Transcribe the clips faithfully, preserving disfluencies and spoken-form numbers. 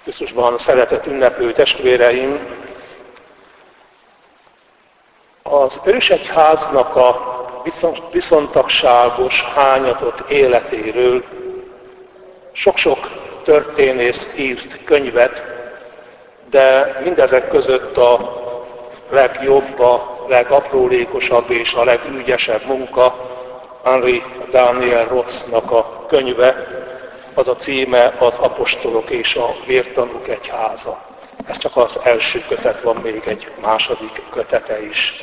Krisztusban szeretett ünneplő testvéreim, az ősegyháznak a viszontagságos, hányatott életéről sok-sok történész írt könyvet, de mindezek között a legjobb, a legaprólékosabb és a legügyesebb munka Henri Daniel Rothsnak a könyve, az a címe Az apostolok és a vértanúk egyháza. Ez csak az első kötet, van még egy második kötete is.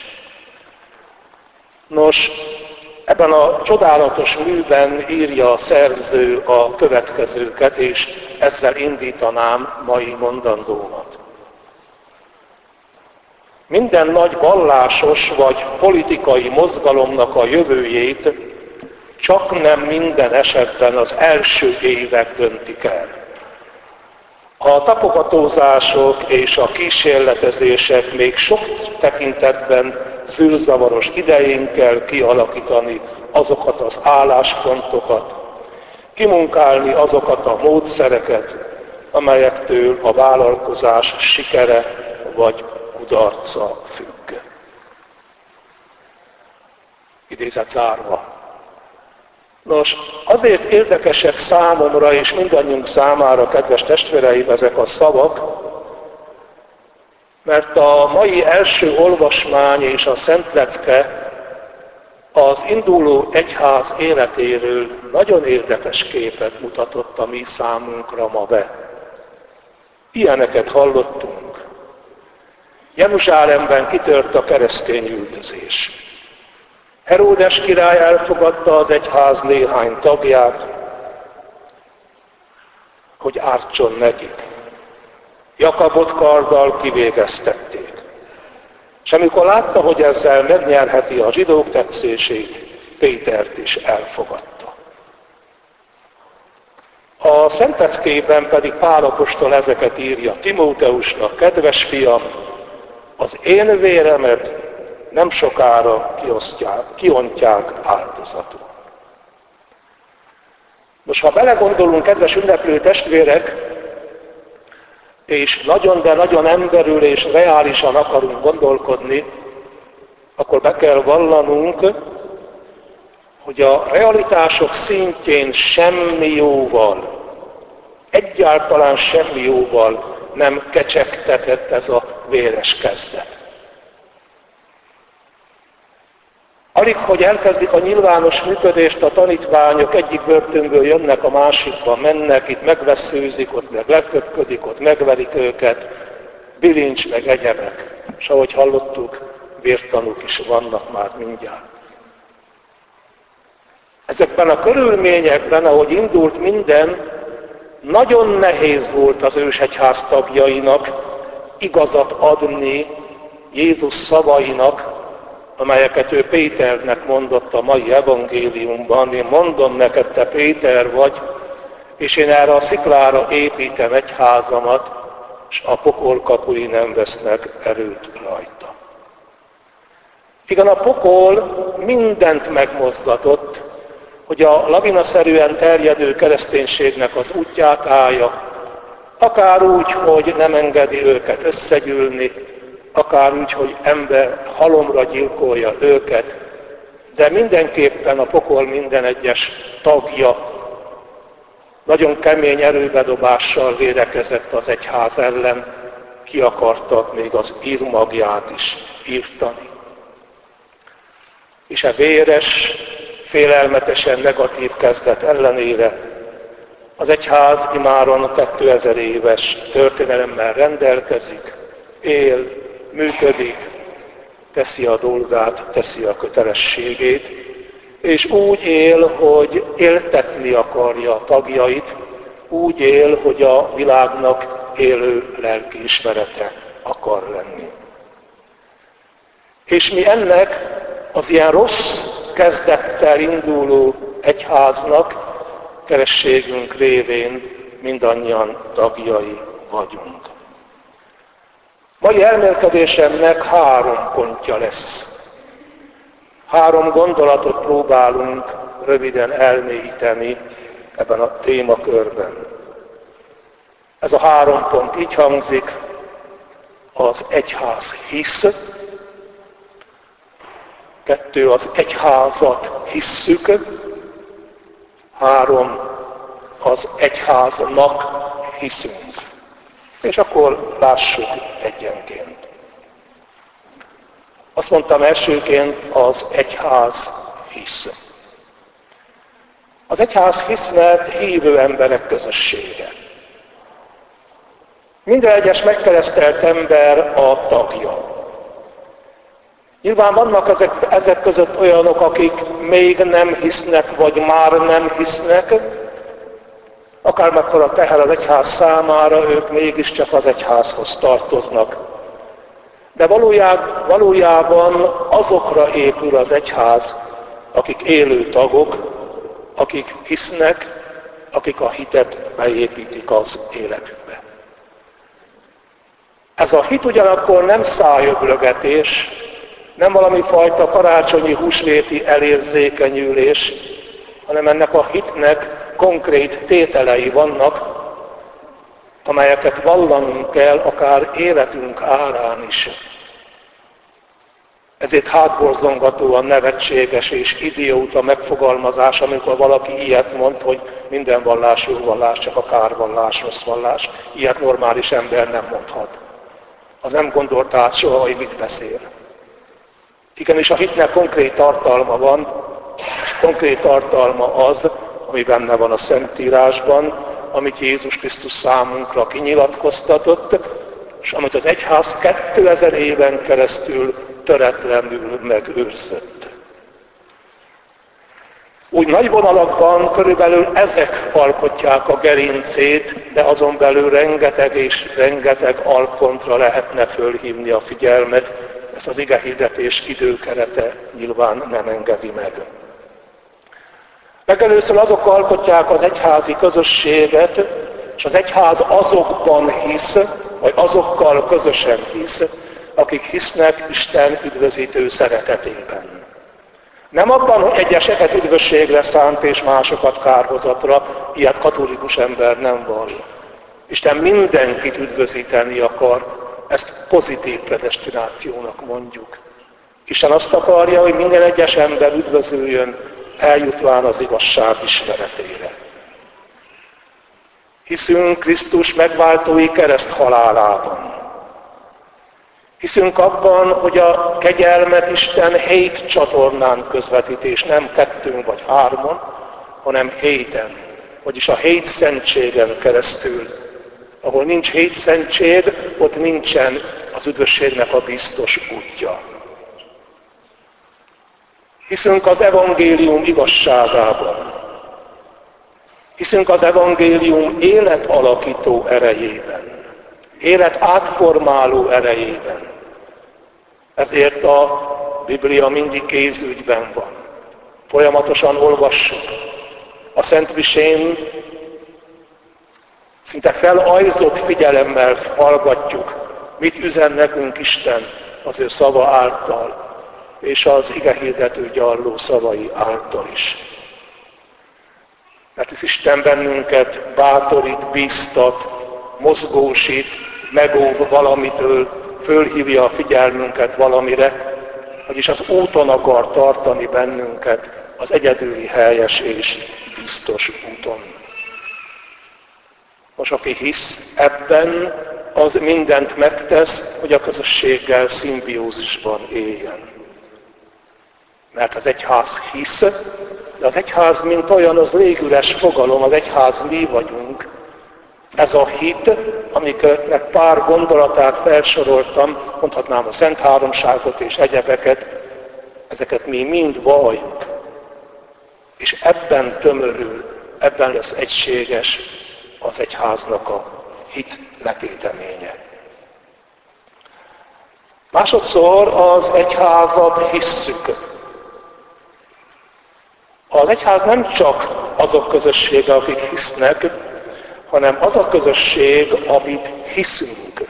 Nos, ebben a csodálatos műben írja a szerző a következőket, és ezzel indítanám mai mondandómat. Minden nagy vallásos vagy politikai mozgalomnak a jövőjét csak nem minden esetben az első évek döntik el. A tapogatózások és a kísérletezések még sok tekintetben zűrzavaros idején kell kialakítani azokat az álláspontokat, kimunkálni azokat a módszereket, amelyektől a vállalkozás sikere vagy kudarca függ. Idézet zárva. Nos, azért érdekesek számomra és mindannyiunk számára, kedves testvéreim, ezek a szavak, mert a mai első olvasmány és a szentlecke az induló egyház életéről nagyon érdekes képet mutatott a mi számunkra ma be. Ilyeneket hallottunk. Jeruzsálemben kitört a keresztény üldözés. Heródes király elfogadta az egyház néhány tagját, hogy ártson nekik. Jakabot karddal kivégeztették. És amikor látta, hogy ezzel megnyerheti a zsidók tetszését, Pétert is elfogadta. A Szentleckében pedig Pál apostol ezeket írja Timóteusnak: kedves fiam, az én véremet nem sokára kiosztják, kiontják áldozatul. Most, ha belegondolunk, kedves ünneplő testvérek, és nagyon, de nagyon emberül és reálisan akarunk gondolkodni, akkor be kell vallanunk, hogy a realitások szintjén semmi jóval, egyáltalán semmi jóval nem kecsegtetett ez a véres kezdet. Alig, hogy elkezdik a nyilvános működést, a tanítványok egyik börtönből jönnek a másikba, mennek, itt megvesszőzik, ott meg leköpködik, ott megverik őket, bilincs meg egyebek. És ahogy hallottuk, vértanúk is vannak már mindjárt. Ezekben a körülményekben, ahogy indult minden, nagyon nehéz volt az ősegyház tagjainak igazat adni Jézus szavainak, amelyeket ő Péternek mondott a mai evangéliumban. Én mondom neked, te Péter vagy, és én erre a sziklára építem egyházamat, és a pokol kapui nem vesznek erőt rajta. Igen, a pokol mindent megmozgatott, hogy a lavinaszerűen terjedő kereszténységnek az útját állja, akár úgy, hogy nem engedi őket összegyűlni, akár úgy, hogy ember halomra gyilkolja őket, de mindenképpen a pokol minden egyes tagja nagyon kemény erőbedobással védekezett az egyház ellen, ki akarta még az írmagját is írtani. És a véres, félelmetesen negatív kezdet ellenére az egyház imáron kétezer éves történelemmel rendelkezik, él, működik, teszi a dolgát, teszi a kötelességét, és úgy él, hogy éltetni akarja a tagjait, úgy él, hogy a világnak élő lelkiismerete akar lenni. És mi ennek az ilyen rossz kezdettel induló egyháznak kerességünk révén mindannyian tagjai vagyunk. Mai elmélkedésemnek három pontja lesz. Három gondolatot próbálunk röviden elmélyíteni ebben a témakörben. Ez a három pont így hangzik: az egyház hisz, kettő, az egyházat hisszük, három, az egyháznak hiszünk. És akkor lássuk egyenként. Azt mondtam elsőként, az egyház hisz. Az egyház hisz, mert hívő emberek közössége. Minden egyes megkeresztelt ember a tagja. Nyilván vannak ezek, ezek között olyanok, akik még nem hisznek, vagy már nem hisznek, akármekkora teher az egyház számára, ők mégiscsak az egyházhoz tartoznak. De valójában, valójában azokra épül az egyház, akik élő tagok, akik hisznek, akik a hitet beépítik az életükbe. Ez a hit ugyanakkor nem szájöblögetés, nem valami fajta karácsonyi húsvéti elérzékenyülés, hanem ennek a hitnek konkrét tételei vannak, amelyeket vallanunk kell akár életünk árán is. Ezért hátborzongatóan nevetséges és idióta megfogalmazás, amikor valaki ilyet mond, hogy minden vallás jó vallás, csak a kárvallás rossz vallás. Ilyet normális ember nem mondhat. Az nem gondolt át soha, hogy mit beszél. Igenis a hitnek konkrét tartalma van, és konkrét tartalma az, ami benne van a Szentírásban, amit Jézus Krisztus számunkra kinyilatkoztatott, és amit az egyház kétezer éven keresztül töretlenül megőrzött. Úgy nagy vonalakban körülbelül ezek alkotják a gerincét, de azon belül rengeteg és rengeteg alpontra lehetne fölhívni a figyelmet, ezt az igehirdetés időkerete nyilván nem engedi meg. Legelőször azok alkotják az egyházi közösséget, és az egyház azokban hisz, vagy azokkal közösen hisz, akik hisznek Isten üdvözítő szeretetében. Nem abban, hogy egyeseket üdvösségre szánt és másokat kárhozatra, ilyet katolikus ember nem vall. Isten mindenkit üdvözíteni akar, ezt pozitív predestinációnak mondjuk. Isten azt akarja, hogy minden egyes ember üdvözüljön, eljutván az igazság ismeretére. Hiszünk Krisztus megváltói kereszt halálában. Hiszünk abban, hogy a kegyelmet Isten hét csatornán közvetít, és nem kettőn vagy hárman, hanem héten, vagyis a hét szentségen keresztül. Ahol nincs hét szentség, ott nincsen az üdvösségnek a biztos útja. Hiszünk az evangélium igazságában. Hiszünk az evangélium életalakító erejében. Élet átformáló erejében. Ezért a Biblia mindig kézügyben van. Folyamatosan olvassuk. A Szentmisén szinte felajzott figyelemmel hallgatjuk, mit üzen nekünk Isten az ő szava által, és az igehirdető gyarló szavai által is. Mert az Isten bennünket bátorít, bíztat, mozgósít, megóv valamitől, fölhívja a figyelmünket valamire, vagyis az úton akar tartani bennünket, az egyedüli helyes és biztos úton. Most aki hisz ebben, az mindent megtesz, hogy a közösséggel szimbiózisban éljen. Mert az egyház hisz, de az egyház, mint olyan, az légüres fogalom, az egyház mi vagyunk. Ez a hit, amiket pár gondolatát felsoroltam, mondhatnám a Szent Háromságot és egyebeket, ezeket mi mind valljuk. És ebben tömörül, ebben lesz egységes az egyháznak a hit letéteménye. Másodszor az egyházat hisszük. Az egyház nem csak azok közössége, akik hisznek, hanem az a közösség, amit hiszünk.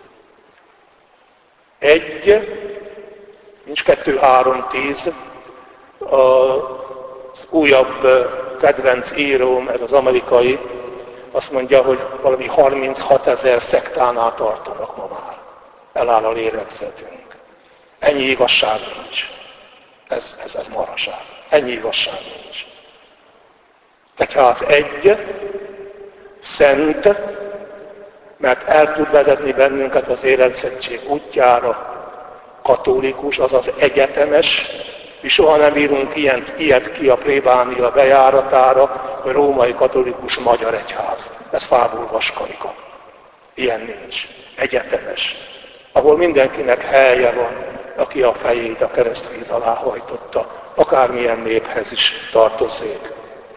Egy, nincs kettő, három, tíz, az újabb kedvenc íróm, ez az amerikai, azt mondja, hogy valami harminchat ezer szektánál tartanak ma már. Eláll a lélegzetünk. Ennyi igazság nincs. Ez, ez, ez maraság. Ennyi igazság nincs. Egyház egy, szent, mert el tud vezetni bennünket az érezettség útjára, katolikus, azaz egyetemes, mi soha nem írunk ilyet, ilyet ki a plébánia bejáratára, hogy római katolikus magyar egyház. Ez fából vaskarika. Ilyen nincs. Egyetemes. Ahol mindenkinek helye van, aki a fejét a keresztvíz alá hajtotta, akármilyen néphez is tartozzék.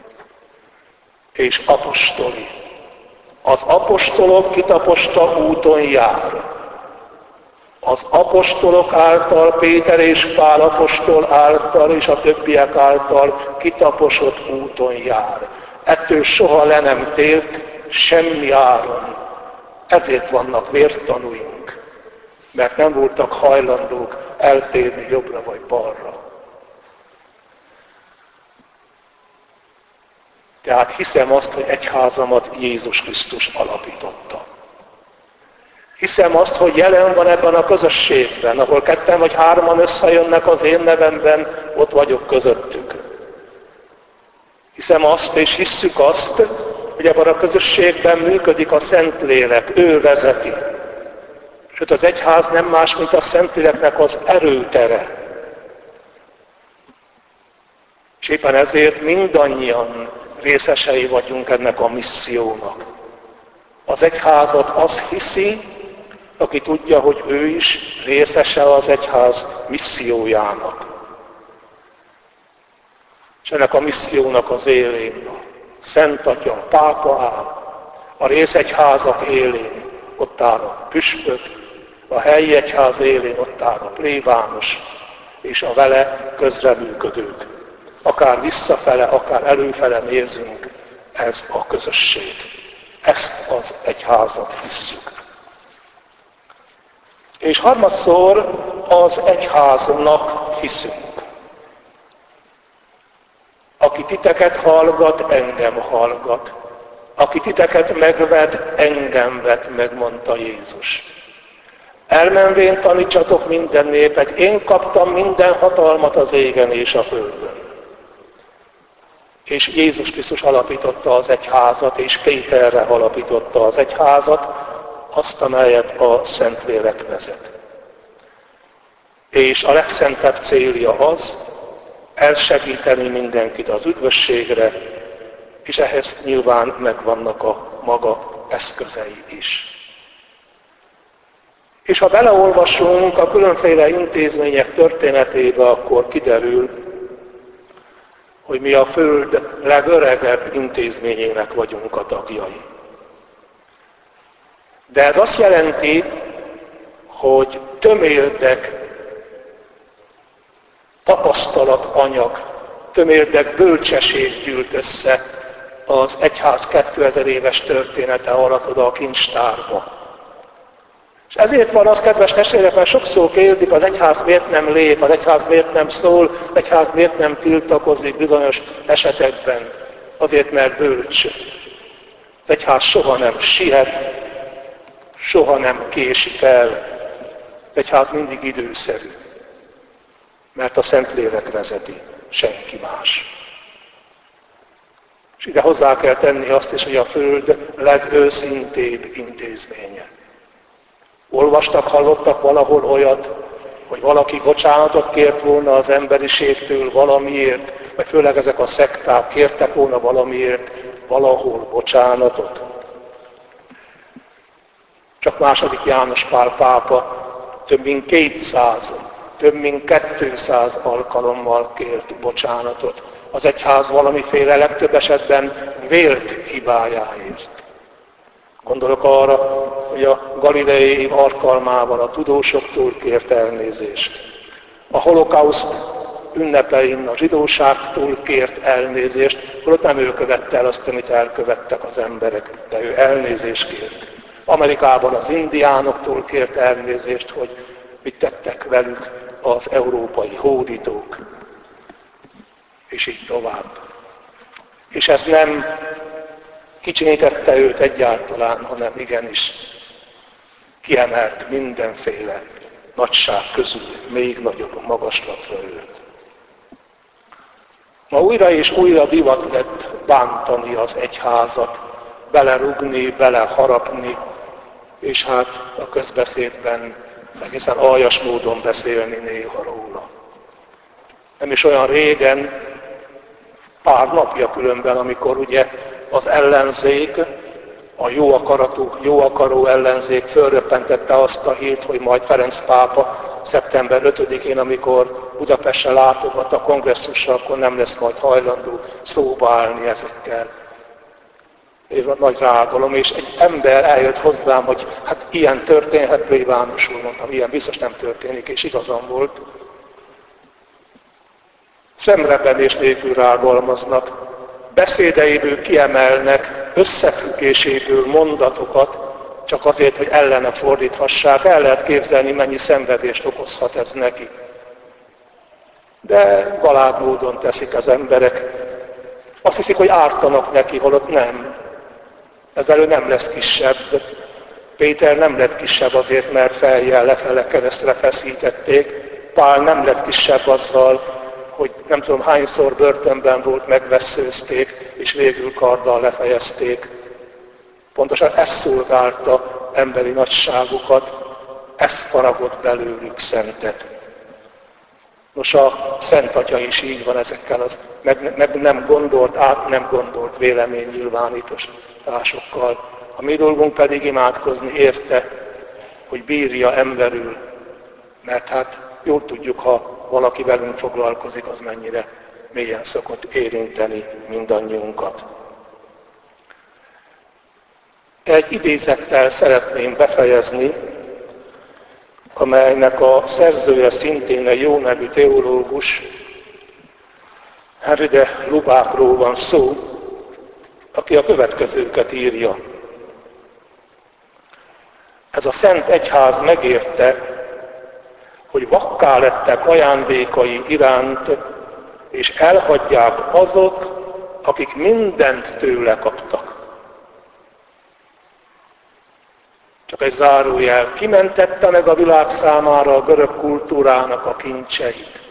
És apostoli. Az apostolok kitaposta úton jár. Az apostolok által, Péter és Pál apostol által és a többiek által kitaposott úton jár. Ettől soha le nem tért semmi áron. Ezért vannak vértanúink, mert nem voltak hajlandók eltérni jobbra vagy balra. Tehát hiszem azt, hogy egyházamat Jézus Krisztus alapította. Hiszem azt, hogy jelen van ebben a közösségben, ahol ketten vagy hárman összejönnek az én nevemben, ott vagyok közöttük. Hiszem azt, és hisszük azt, hogy ebben a közösségben működik a Szentlélek, ő vezeti. Sőt, az egyház nem más, mint a Szentléleknek az erőtere. És éppen ezért mindannyian részesei vagyunk ennek a missziónak. Az egyházat az hiszi, aki tudja, hogy ő is részese az egyház missziójának. És ennek a missziónak az élén a Szent Atya, a Pápa áll, a részegyházak élén ott áll a püspök, a helyi egyház élén ott áll a plébános, és a vele közreműködők. Akár visszafele, akár előfele nézünk, ez a közösség. Ezt az egyházat hisszük. És harmadszor az egyháznak hiszünk. Aki titeket hallgat, engem hallgat. Aki titeket megved, engem vet, megmondta Jézus. Elmenvén tanítsatok minden népet, én kaptam minden hatalmat az égen és a földön. És Jézus Krisztus alapította az egyházat, és Péterre alapította az egyházat, azt, amelyet a Szentlélek vezet. És a legszentebb célja az, elsegíteni mindenkit az üdvösségre, és ehhez nyilván megvannak a maga eszközei is. És ha beleolvasunk a különféle intézmények történetébe, akkor kiderül, hogy mi a Föld legöregebb intézményének vagyunk a tagjai. De ez azt jelenti, hogy tömérdek tapasztalatanyag, tömérdek bölcsesség gyűlt össze az egyház kétezer éves története alatt oda a kincstárba. És ezért van az, kedves testvérek, mert sokszor kérdik, az egyház miért nem lép, az egyház miért nem szól, az egyház miért nem tiltakozik bizonyos esetekben. Azért, mert bölcs. Az egyház soha nem siet, soha nem késik el. Az egyház mindig időszerű. Mert a Szentlélek vezeti, senki más. És ide hozzá kell tenni azt is, hogy a Föld legőszintébb intézménye. Olvastak, hallottak valahol olyat, hogy valaki bocsánatot kért volna az emberiségtől valamiért, vagy főleg ezek a szekták kértek volna valamiért valahol bocsánatot. Csak második János Pál pápa több mint kétszáz, több mint kétszáz alkalommal kért bocsánatot az egyház valamiféle, legtöbb esetben vélt hibájáért. Gondolok arra, hogy a galilei alkalmával a tudósoktól kért elnézést. A holokauszt ünnepein a zsidóságtól kért elnézést, holott nem ő követte el azt, amit elkövettek az emberek, de ő elnézést kért. Amerikában az indiánoktól kért elnézést, hogy mit tettek velük az európai hódítók, és így tovább. És ez nem kicsinyítette őt egyáltalán, hanem igenis kiemelt mindenféle nagyság közül még nagyobb magaslatra őt. Ma újra és újra divat lett bántani az egyházat, belerugni, beleharapni, és hát a közbeszédben egészen aljas módon beszélni néha róla. Nem is olyan régen, pár napja különben, amikor ugye az ellenzék, a jó akaratú, jó akaró ellenzék fölröppentette azt a hírt, hogy majd Ferenc pápa szeptember ötödikén, amikor Budapestre látogat a kongresszusra, akkor nem lesz majd hajlandó szóba állni ezekkel. És nagy rágalom, és egy ember eljött hozzám, hogy hát ilyen történhet, plébános úr, mondtam, ilyen biztos nem történik, és igazam volt. Szemrebenés nélkül rágalmaznak, beszédeiből kiemelnek, összefüggéséből mondatokat, csak azért, hogy ellene fordíthassák. El lehet képzelni, mennyi szenvedést okozhat ez neki. De galád módon teszik az emberek. Azt hiszik, hogy ártanak neki, holott nem. Ezzel ő nem lesz kisebb. Péter nem lett kisebb azért, mert feljel lefele keresztre feszítették. Pál nem lett kisebb azzal, hogy nem tudom hányszor börtönben volt, megvesszőzték, és végül karddal lefejezték. Pontosan ez szolgálta emberi nagyságukat, ez faragott belőlük szentet. Nos, a Szent Atya is így van ezekkel az meg, meg nem gondolt, át nem gondolt véleménynyilvánításokkal. A mi dolgunk pedig imádkozni érte, hogy bírja emberül, mert hát jól tudjuk, ha valaki velünk foglalkozik, az mennyire mélyen szokott érinteni mindannyiunkat. Egy idézettel szeretném befejezni, amelynek a szerzője szintén egy jó nevű teológus, Henri de Lubácról van szó, aki a következőket írja. Ez a Szent Egyház megérte, hogy vakká lettek ajándékai iránt, és elhagyják azok, akik mindent tőle kaptak. Csak egy zárójel, kimentette meg a világ számára a görög kultúrának a kincseit.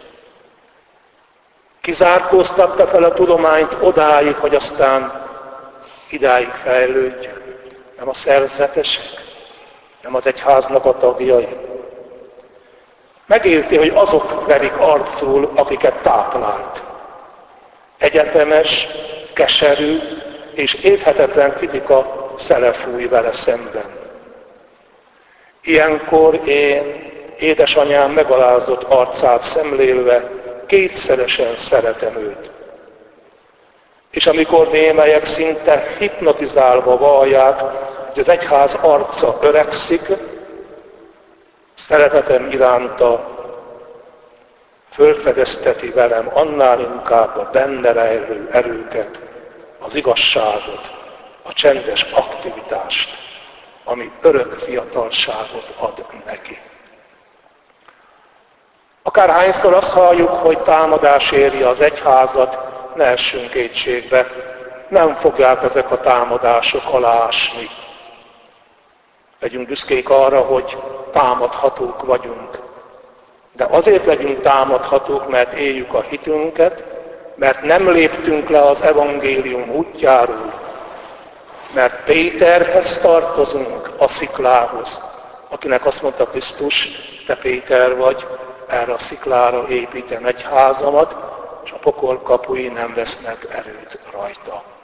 Kizárkóztatta fel a tudományt odáig, hogy aztán idáig fejlődjön. Nem a szerzetesek, nem az egyháznak a tagjai. Megérti, hogy azok verik arcul, akiket táplált. Egyetemes, keserű és érthetetlen kritika szele fúj vele szemben. Ilyenkor én, édesanyám megalázott arcát szemlélve, kétszeresen szeretem őt. És amikor némelyek szinte hipnotizálva vallják, hogy az egyház arca öregszik, szeretetem iránta fölfedezteti velem annál inkább a benne rejlő erőket, az igazságot, a csendes aktivitást, ami örök fiatalságot ad neki. Akárhányszor azt halljuk, hogy támadás éri az egyházat, ne essünk kétségbe, nem fogják ezek a támadások aláásni. Legyünk büszkék arra, hogy támadhatók vagyunk. De azért legyünk támadhatók, mert éljük a hitünket, mert nem léptünk le az evangélium útjáról, mert Péterhez tartozunk, a sziklához, akinek azt mondta Krisztus, te Péter vagy, erre a sziklára építem egy házamat, és a pokol kapui nem vesznek erőt rajta.